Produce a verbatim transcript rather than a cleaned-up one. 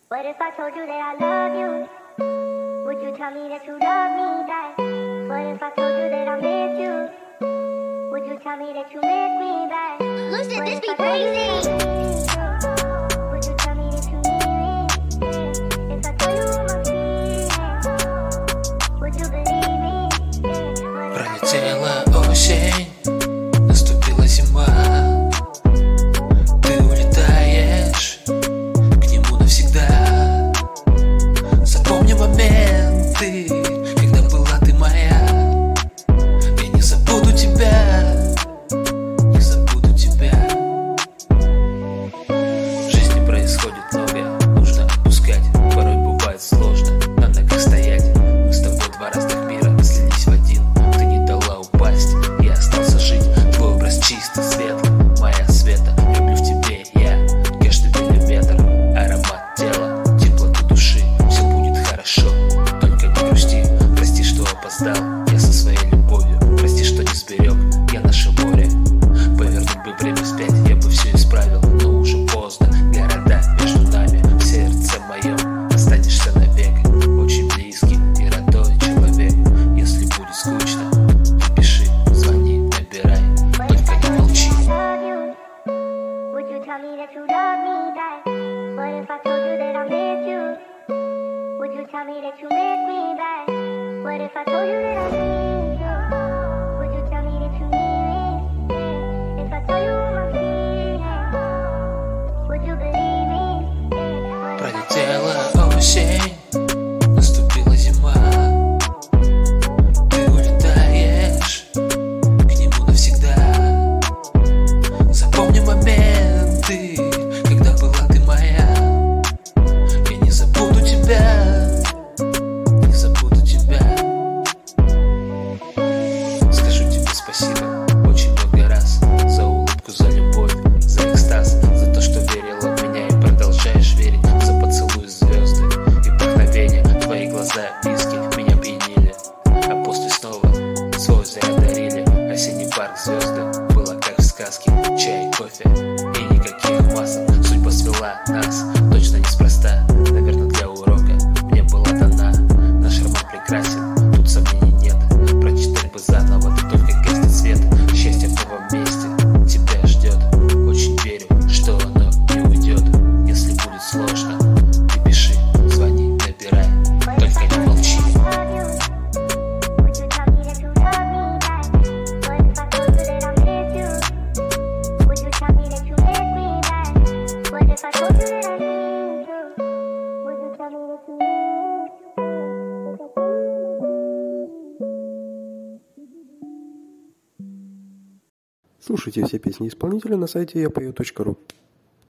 What if I told you that I love you? Would you tell me that you love me back? What if I told you that I miss you? Would you tell me that you miss me back? Lucid, this be What if I told you crazy. that I need you? Would you tell me that you need me? If I told you my feelings, would you believe me? What if I told you Пролетела осень, наступила зима. Ты улетаешь к нему навсегда. Запомни моменты, когда была ты моя. Я не забуду тебя, не забуду тебя. В жизни происходит многое, нужно отпускать. Порой бывает сложно, на ногах стоять. Мы с тобой два разных мира слились в один. Ты не дала упасть, я остался жить. Твой образ чистый, светлый, моя света. Люблю в тебе я, каждый миллиметр. Аромат тела, теплоту души. Все будет хорошо, только не грусти. Прости, что опоздал, я со своей любовью. Прости, что не сберег я наше море. Повернуть бы время вспять, я бы все исправил, но уже поздно. Города между нами, в сердце моем останешься навек. Очень близкий и родной человек. Если будет скучно, ты пиши, звони, набирай, только не молчи. love you? Would you tell me that you love me back? What if I told you that I miss you? Would you tell me that you miss me back? What if I told you that I need you? Would you tell me that you need me? If I told you my feelings, would you believe me? What if I told you Пролетела осень, наступила зима. Ты улетаешь к нему навсегда. Запомни моменты, когда была ты моя. Я не забуду тебя, не забуду тебя. Скажу тебе спасибо очень много раз за улыбку, за любовь, за экстаз, за то, что верила в меня и продолжаешь верить, за поцелуй звезды и вдохновение. Твои глаза виски меня пьянили, а после снова свой заряд дарили. Осенний парк, звезды, было как в сказке. Чай, кофе и никаких масок. Судьба свела нас, точно неспроста. Наверное, для урока мне была дана. Наш роман прекрасен, тут сомнений нет. Прочитать бы заново, ты только гаснет свет. Счастье в новом месте тебя ждет. Очень верю, что оно не уйдет. Если будет сложно, ты пиши, звони, набирай, только не молчи. love you? Would you tell me that you love me back? What if I told you that I miss you? Would you tell me that you miss me back? What if I told you that I need you? Would you tell me that you need me? If I told you Слушайте все песни исполнителя на сайте я пою точка ру.